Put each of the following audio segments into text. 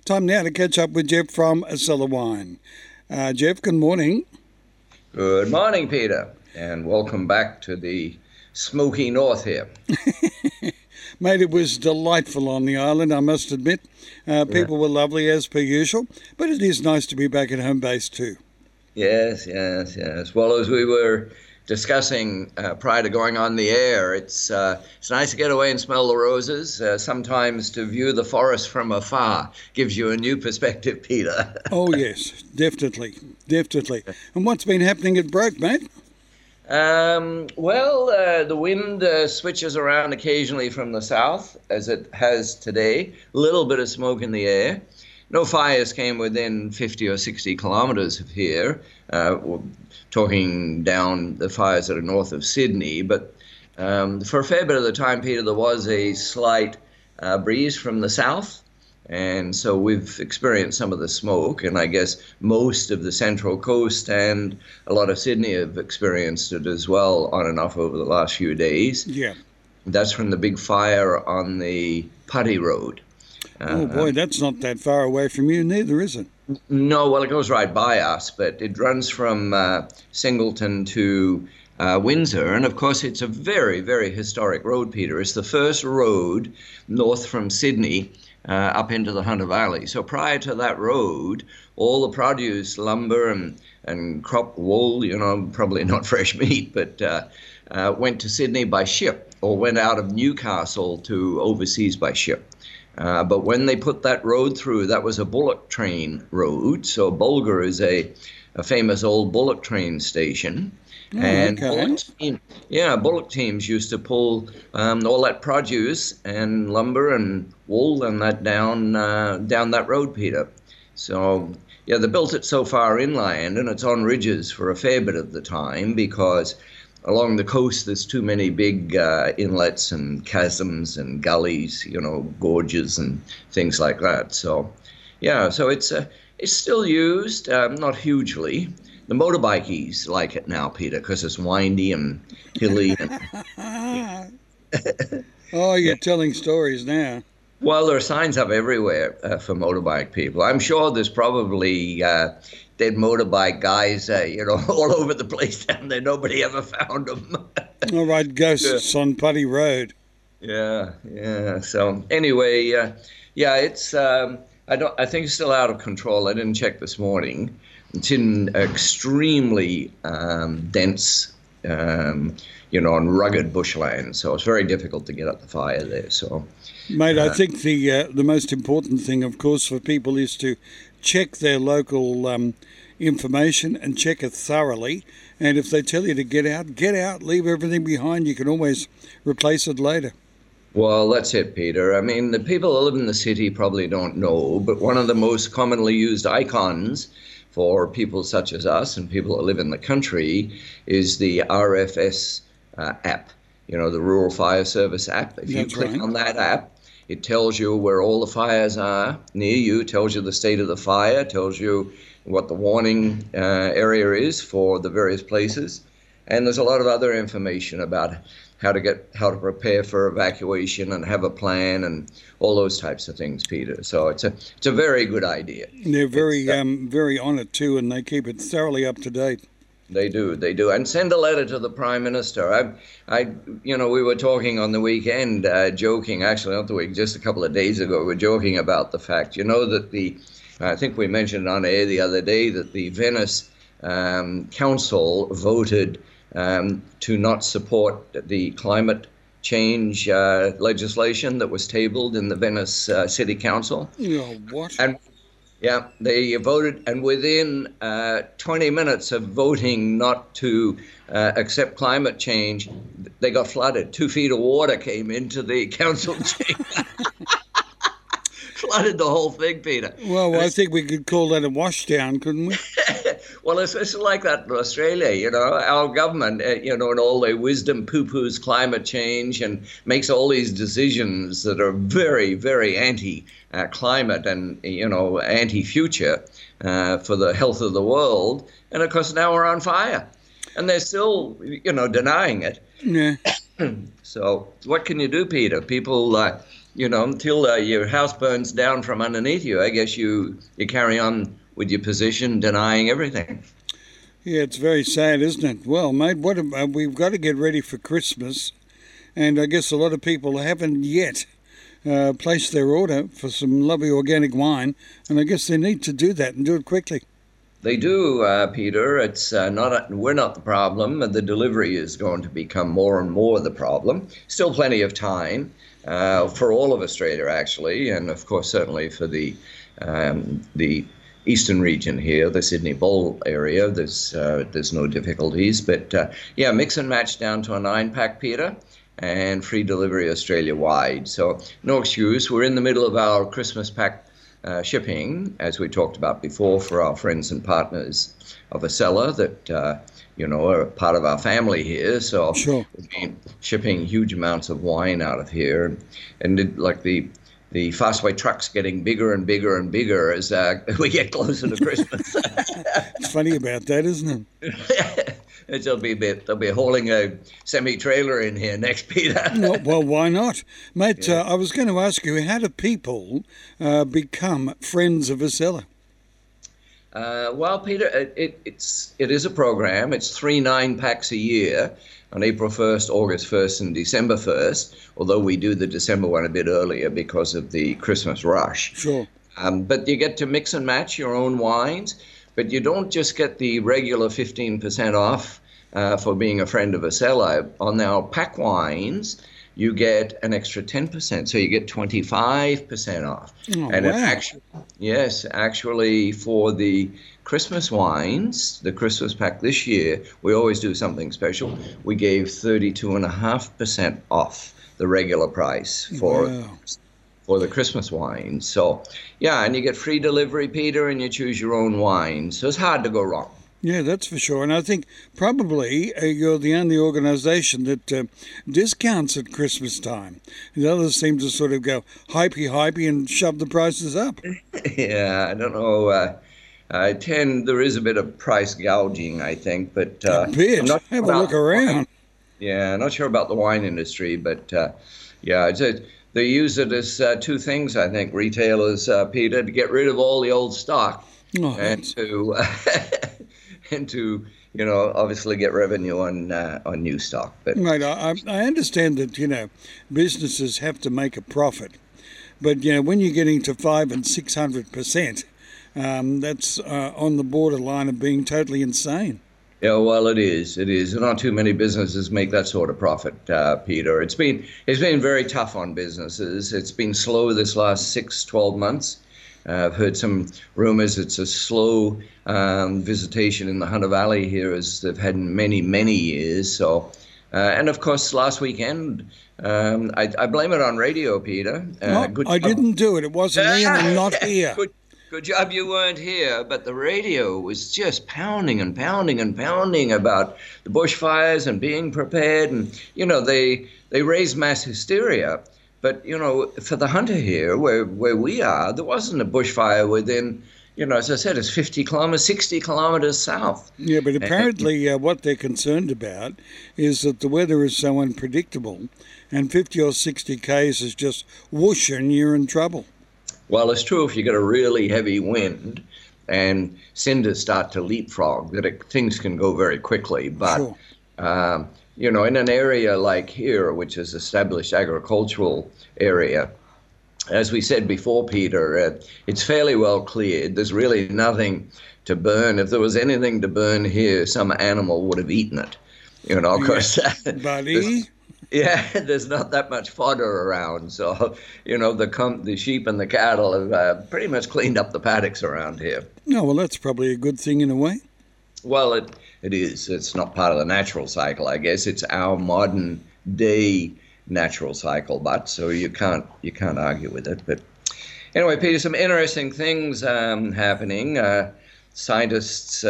Time now to catch up with Jeff from Cellar Wine. Jeff, good morning. Good morning, Peter, and welcome back to the smoky north here. Mate, it was delightful on the island, I must admit. People were lovely as per usual, but it is nice to be back at home base too. Yes. Well, as we were discussing prior to going on the air, it's nice to get away and smell the roses. Sometimes to view the forest from afar gives you a new perspective, Peter. Oh yes, definitely. And what's been happening at Broke, mate? The wind switches around occasionally from the south, as it has today. A little bit of smoke in the air. No fires came within 50 or 60 kilometres of here. We're talking down the fires that are north of Sydney. But for a fair bit of the time, Peter, there was a slight breeze from the south. And so we've experienced some of the smoke, and I guess most of the Central Coast and a lot of Sydney have experienced it as well on and off over the last few days. Yeah. That's from the big fire on the Putty Road. Oh boy, that's not that far away from you neither, is it? No, well, it goes right by us, but it runs from Singleton to Windsor. And of course, it's a very, very historic road, Peter. It's the first road north from Sydney up into the Hunter Valley. So prior to that road, all the produce, lumber and crop wool, probably not fresh meat, but went to Sydney by ship or went out of Newcastle to overseas by ship. But when they put that road through, that was a bullock train road. So Bulga is a famous old bullock train station. Oh, and okay. bullock teams used to pull all that produce and lumber and wool and that down that road, Peter. So, they built it so far inland, and it's on ridges for a fair bit of the time because along the coast there's too many big inlets and chasms and gullies, gorges and things like that. So, so it's still used, not hugely. The motorbikeys like it now, Peter, because it's windy and hilly. Oh, you're telling stories now. Well, there are signs up everywhere for motorbike people. I'm sure there's probably dead motorbike guys, all over the place down there. Nobody ever found them. All right, ghosts on Putty Road. Yeah. So anyway, it's. I think it's still out of control. I didn't check this morning. It's in extremely dense, and rugged bushland, so it's very difficult to get up the fire there. So, mate, I think the most important thing, of course, for people is to check their local information and check it thoroughly. And if they tell you to get out, leave everything behind. You can always replace it later. Well, that's it, Peter. I mean, the people who live in the city probably don't know, but one of the most commonly used icons for people such as us and people that live in the country is the RFS app, the Rural Fire Service app. If you click on that app, it tells you where all the fires are near you, tells you the state of the fire, tells you what the warning area is for the various places. And there's a lot of other information about how to prepare for evacuation and have a plan and all those types of things, Peter. So it's a very good idea. They're very on it too, and they keep it thoroughly up to date. They do, and send a letter to the Prime Minister. We were talking on the weekend, joking. Actually, not the week, just a couple of days ago, we were joking about the fact, that I think we mentioned on air the other day that the Venice Council voted to not support the climate change legislation that was tabled in the Venice City Council. What? And they voted, and within 20 minutes of voting not to accept climate change, they got flooded. 2 feet of water came into the council chamber. Flooded the whole thing, Peter. Well, I think we could call that a washdown, couldn't we? Well, it's like that in Australia, Our government, in all their wisdom, poo-poos climate change and makes all these decisions that are very, very anti-climate and, anti-future for the health of the world. And, of course, now we're on fire. And they're still, denying it. Yeah. So what can you do, Peter? People until your house burns down from underneath you, I guess you carry on with your position, denying everything. Yeah, it's very sad, isn't it? Well, mate, we've got to get ready for Christmas, and I guess a lot of people haven't yet placed their order for some lovely organic wine, and I guess they need to do that and do it quickly. They do, Peter. It's we're not the problem. The delivery is going to become more and more the problem. Still plenty of time for all of Australia, actually, and of course, certainly for the eastern region here, the Sydney Bowl area. There's no difficulties, but yeah, mix and match down to a 9-pack, Peter, and free delivery Australia-wide. So no excuse. We're in the middle of our Christmas pack shipping, as we talked about before, for our friends and partners of Acela that are part of our family here. So sure. We've been shipping huge amounts of wine out of here, and the Fastway truck's getting bigger and bigger and bigger as we get closer to Christmas. It's funny about that, isn't it? They'll be hauling a semi-trailer in here next, Peter. No, well, why not? Mate, yeah. I was going to ask you, how do people become friends of Acela? Well, Peter, it is a program. It's 3 9-packs a year on April 1st, August 1st, and December 1st, although we do the December one a bit earlier because of the Christmas rush. Sure. But you get to mix and match your own wines. But you don't just get the regular 15% off for being a friend of Acela. On our pack wines, you get an extra 10%, so you get 25% off. Oh, and wow. Actually, for the Christmas wines, the Christmas pack this year, we always do something special. We gave 32.5% off the regular price for. Wow. For the Christmas wine. So, yeah, and you get free delivery, Peter, and you choose your own wine. So it's hard to go wrong. Yeah, that's for sure. And I think probably you're the only organisation that discounts at Christmas time. The others seem to sort of go hypey and shove the prices up. Yeah, I don't know. There is a bit of price gouging, I think. But a bit. Have a look around. Yeah, not sure about the wine industry, but yeah, they use it as two things, I think, retailers, Peter, to get rid of all the old stock and to obviously get revenue on new stock. But right, I understand that businesses have to make a profit, but when you're getting to 500% and 600%, that's on the borderline of being totally insane. Yeah, well, it is. It is. Not too many businesses make that sort of profit, Peter. It's been very tough on businesses. It's been slow this last 6-12 months. I've heard some rumors it's a slow visitation in the Hunter Valley here as they've had in many, many years. So, and of course, last weekend, I blame it on radio, Peter. I didn't do it. It wasn't me, and I'm not here. Good job you weren't here, but the radio was just pounding and pounding and pounding about the bushfires and being prepared. And, they raised mass hysteria. But, for the Hunter here, where we are, there wasn't a bushfire within, as I said, it's 50 kilometers, 60 kilometers south. Yeah, but apparently what they're concerned about is that the weather is so unpredictable and 50 or 60 Ks is just whoosh and you're in trouble. Well, it's true if you get a really heavy wind and cinders start to leapfrog, that things can go very quickly. But, sure. In an area like here, which is established agricultural area, as we said before, Peter, it's fairly well cleared. There's really nothing to burn. If there was anything to burn here, some animal would have eaten it. Of course. Buddy. Yeah, there's not that much fodder around, so the sheep and the cattle have pretty much cleaned up the paddocks around here. No, well, that's probably a good thing in a way. Well, it is. It's not part of the natural cycle, I guess. It's our modern day natural cycle, but so you can't argue with it. But anyway, Peter, some interesting things happening. Scientists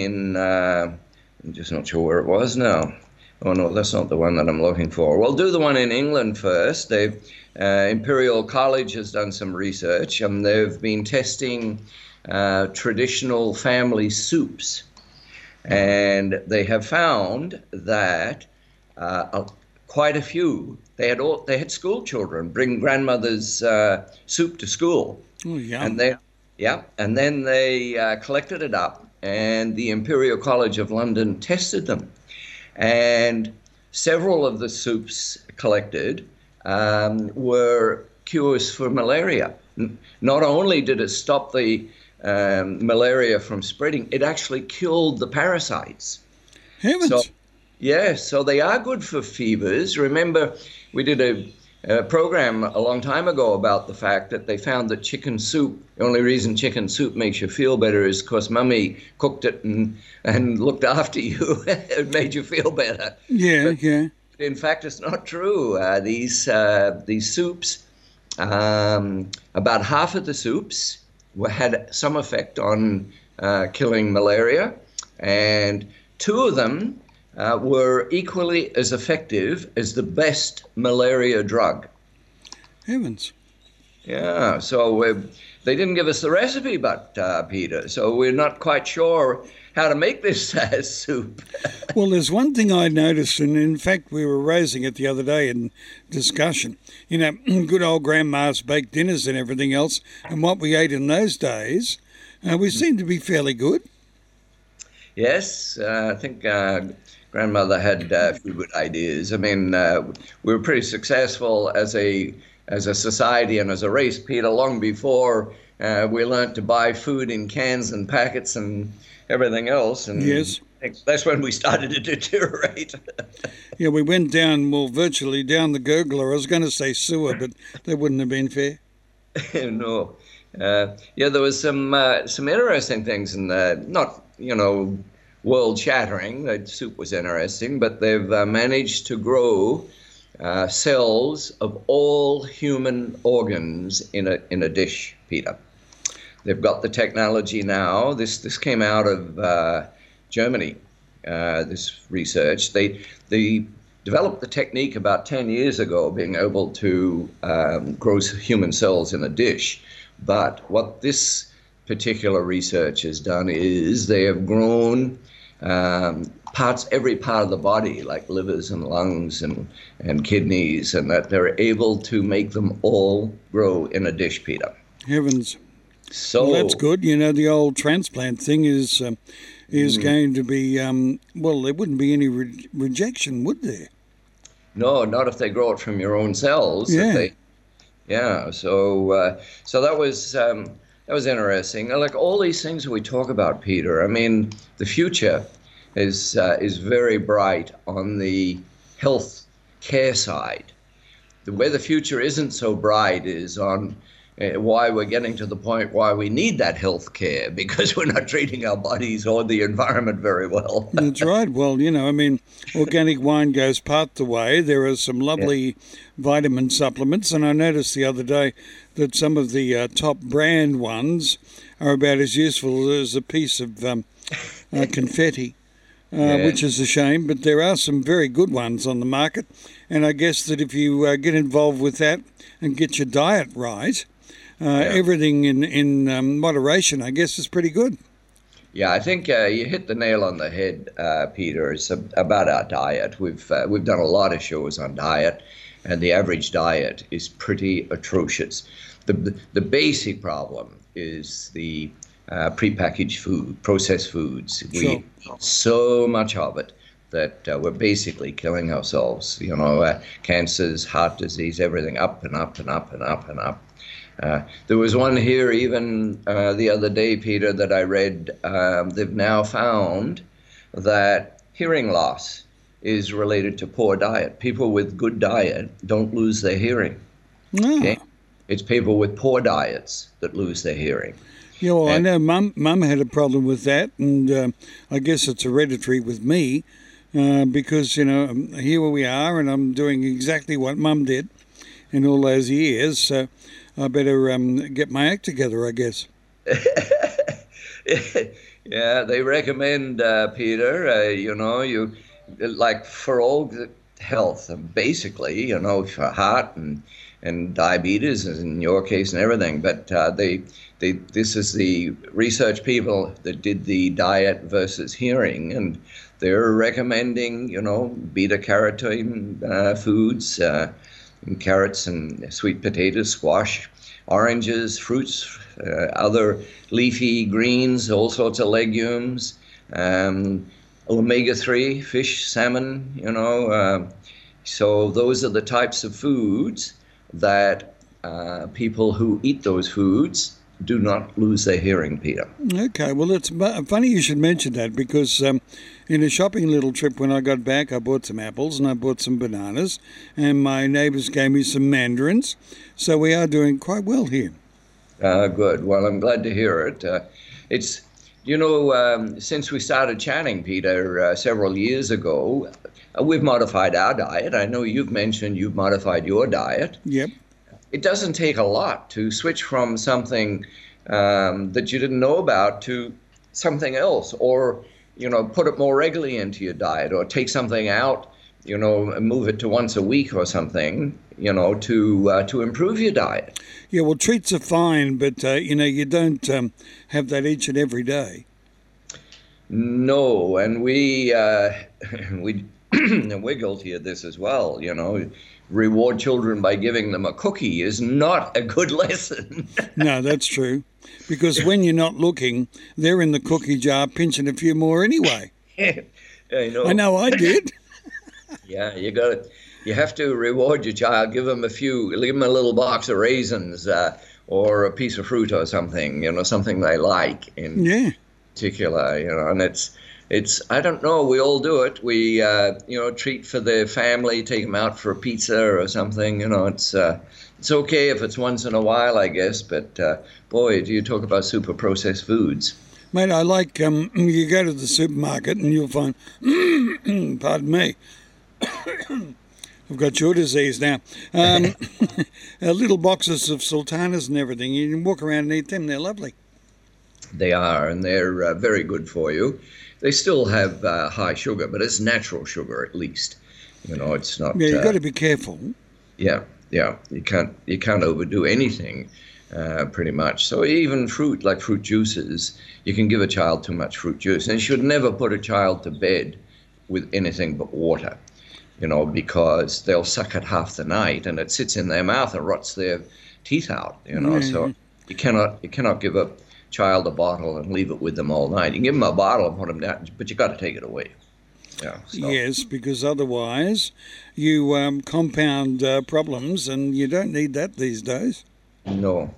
I'm just not sure where it was now. Oh, no, that's not the one that I'm looking for. We'll do the one in England first. Imperial College has done some research, and they've been testing traditional family soups. And they have found that quite a few. They had school children bring grandmother's soup to school, Oh, yum. and then yeah, and then they collected it up, and the Imperial College of London tested them, and several of the soups collected were cures for malaria. Not only did it stop the malaria from spreading, it actually killed the parasites. Heavens. So, yes, so they are good for fevers. Remember, we did a program a long time ago about the fact that they found that chicken soup, the only reason chicken soup makes you feel better is because mummy cooked it and looked after you. It made you feel better. Yeah, But yeah. in fact, it's not true. These soups, about half of the soups had some effect on killing malaria, and two of them were equally as effective as the best malaria drug. Heavens. Yeah, so they didn't give us the recipe, but Peter, so we're not quite sure how to make this soup. Well, there's one thing I noticed, and in fact, we were raising it the other day in discussion. You know, good old grandma's baked dinners and everything else, and what we ate in those days, we seemed to be fairly good. Yes, I think grandmother had a few good ideas. I mean, we were pretty successful as a society and as a race, Peter, long before we learnt to buy food in cans and packets and everything else. And Yes. I think that's when we started to deteriorate. Yeah, we went down, well, virtually down the gurgler. I was going to say sewer, but that wouldn't have been fair. No. Yeah, there was some interesting things in not, world shattering. The soup was interesting, but they've managed to grow cells of all human organs in a dish, Peter. They've got the technology now. This came out of Germany. This research, they developed the technique about 10 years ago, being able to grow human cells in a dish. But what this particular research has done is they have grown every part of the body, like livers and lungs and kidneys, and that they're able to make them all grow in a dish, Peter. Heavens. So Well, that's good. You know, the old transplant thing is going to be, well, there wouldn't be any rejection, would there? No, not if they grow it from your own cells. Yeah. So that was interesting. Like all these things that we talk about, Peter. I mean, the future is very bright on the health care side. Where the future isn't so bright is on why we're getting to the point why we need that health care, because we're not treating our bodies or the environment very well. That's right. Well, you know, I mean, organic wine goes part the way. There are some lovely vitamin supplements, and I noticed the other day that some of the top brand ones are about as useful as a piece of confetti, which is a shame. But there are some very good ones on the market, and I guess that if you get involved with that and get your diet right, everything in moderation, I guess, is pretty good. Yeah, I think you hit the nail on the head, Peter. It's about our diet. We've done a lot of shows on diet, and the average diet is pretty atrocious. The basic problem is the prepackaged food, processed foods. Sure. We eat so much of it that we're basically killing ourselves. You know, cancers, heart disease, everything up and up and up and up and up. There was one here even the other day, Peter, that I read. They've now found that hearing loss is related to poor diet. People with good diet don't lose their hearing. No. Okay? It's people with poor diets that lose their hearing. Yeah, well, I know Mum had a problem with that, and I guess it's hereditary with me because, you know, here we are, and I'm doing exactly what Mum did in all those years, so I better get my act together, I guess. Yeah, they recommend, Peter, you like for all health, basically, for heart and and diabetes, in your case, and everything. But this is the research people that did the diet versus hearing, and they're recommending, beta carotene foods, and carrots and sweet potatoes, squash, oranges, fruits, other leafy greens, all sorts of legumes, omega-3, fish, salmon, so those are the types of foods that people who eat those foods do not lose their hearing, Peter. Okay, well, it's funny you should mention that because in a shopping little trip when I got back, I bought some apples and I bought some bananas, and my neighbours gave me some mandarins. So we are doing quite well here. Good. Well, I'm glad to hear it. It's, since we started chatting, Peter, several years ago, we've modified our diet. I know you've mentioned you've modified your diet. Yep. It doesn't take a lot to switch from something that you didn't know about to something else, or, put it more regularly into your diet, or take something out, and move it to once a week or something, to improve your diet. Yeah, well, treats are fine, but, you don't have that each and every day. No, and we're guilty of this as well, Reward children by giving them a cookie is not a good lesson. No, that's true. Because when you're not looking, they're in the cookie jar pinching a few more anyway. I know I did. Yeah, you have to reward your child. Give them a little box of raisins or a piece of fruit or something, something they like in particular, and it's, I don't know, we all do it. We, treat for the family, take them out for a pizza or something, it's okay if it's once in a while, I guess, but boy, do you talk about super processed foods. Mate, I like, you go to the supermarket and you'll find, pardon me, I've got your disease now, little boxes of sultanas and everything. You can walk around and eat them, they're lovely. They are, and they're very good for you. They still have high sugar, but it's natural sugar at least. It's not. Yeah, you've got to be careful. Yeah. You can't overdo anything, pretty much. So even fruit, like fruit juices, you can give a child too much fruit juice, and you should never put a child to bed with anything but water, because they'll suck it half the night, and it sits in their mouth and rots their teeth out. So you cannot give a child a bottle and leave it with them all night. You can give them a bottle and put them down, but you got to take it away. Yeah. So. Yes, because otherwise you compound problems, and you don't need that these days. No.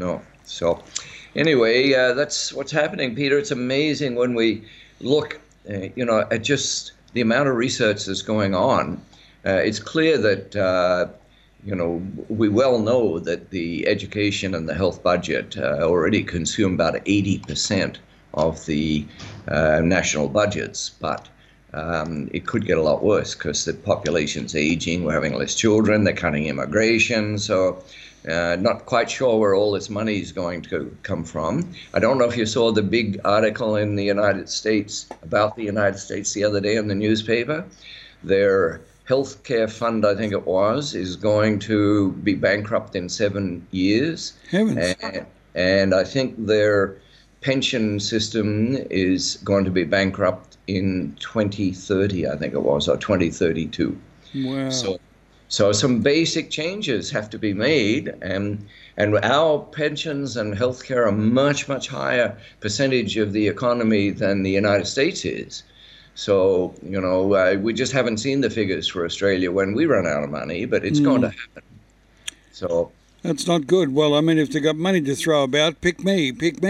So anyway, that's what's happening, Peter. It's amazing when we look, at just the amount of research that's going on. It's clear that we well know that the education and the health budget already consume about 80% of the national budgets, but it could get a lot worse because the population's aging, we're having less children, they're cutting immigration, so not quite sure where all this money is going to come from. I don't know if you saw the big article in the United States about the United States the other day in the newspaper. Their healthcare fund, I think it was, is going to be bankrupt in 7 years. Heavens. And I think their pension system is going to be bankrupt in 2030, I think it was, or 2032. Wow. So some basic changes have to be made, and our pensions and healthcare are a much, much higher percentage of the economy than the United States is. So, we just haven't seen the figures for Australia when we run out of money, but it's going to happen. So that's not good. Well, I mean, if they got money to throw about, pick me.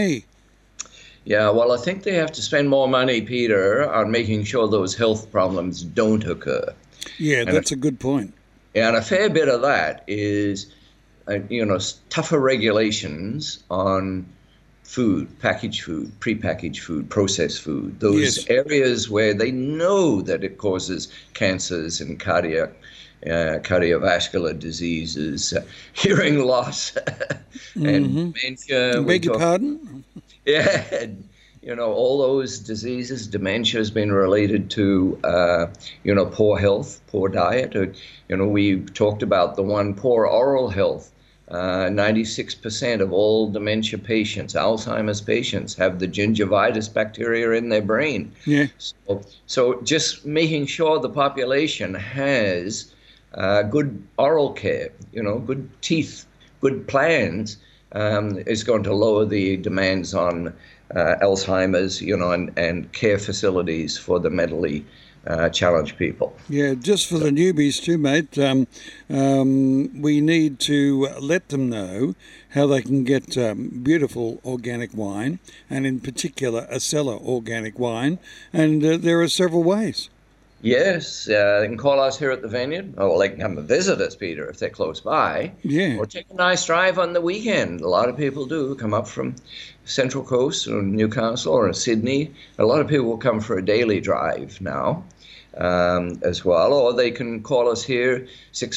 Yeah, well, I think they have to spend more money, Peter, on making sure those health problems don't occur. Yeah, that's a good point. And a fair bit of that is, tougher regulations on food, packaged food, prepackaged food, processed food, those areas where they know that it causes cancers and cardiovascular diseases, hearing loss, and dementia. Beg your pardon? Yeah, all those diseases, dementia has been related to, poor health, poor diet. We talked about the one, poor oral health. 96% of all dementia patients, Alzheimer's patients, have the gingivitis bacteria in their brain. Yeah. So just making sure the population has good oral care, good teeth, good plans, is going to lower the demands on Alzheimer's, and care facilities for the mentally challenged people. Yeah, just for the newbies too, mate, we need to let them know how they can get beautiful organic wine, and in particular Acela organic wine, and there are several ways. Yes, they can call us here at the vineyard, or they can come and visit us, Peter, if they're close by. Yeah. Or take a nice drive on the weekend. A lot of people do come up from Central Coast or Newcastle or Sydney. A lot of people will come for a daily drive now as well. Or they can call us here,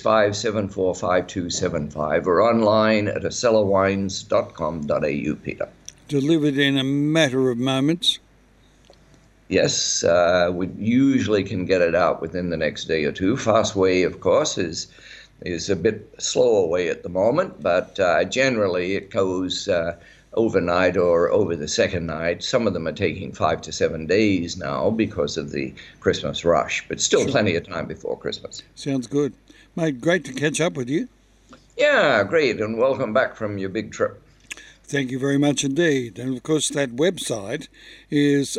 65745275, or online at acelawines.com.au, Peter. Delivered in a matter of moments. Yes, we usually can get it out within the next day or two. Fastway, of course, is a bit slower way at the moment, but generally it goes overnight or over the second night. Some of them are taking 5 to 7 days now because of the Christmas rush, but still plenty of time before Christmas. Sounds good. Mate, great to catch up with you. Yeah, great, and welcome back from your big trip. Thank you very much indeed. And of course, that website is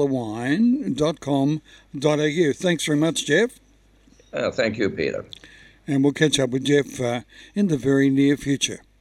acelawine.com.au. Thanks very much, Jeff. Thank you, Peter. And we'll catch up with Jeff in the very near future.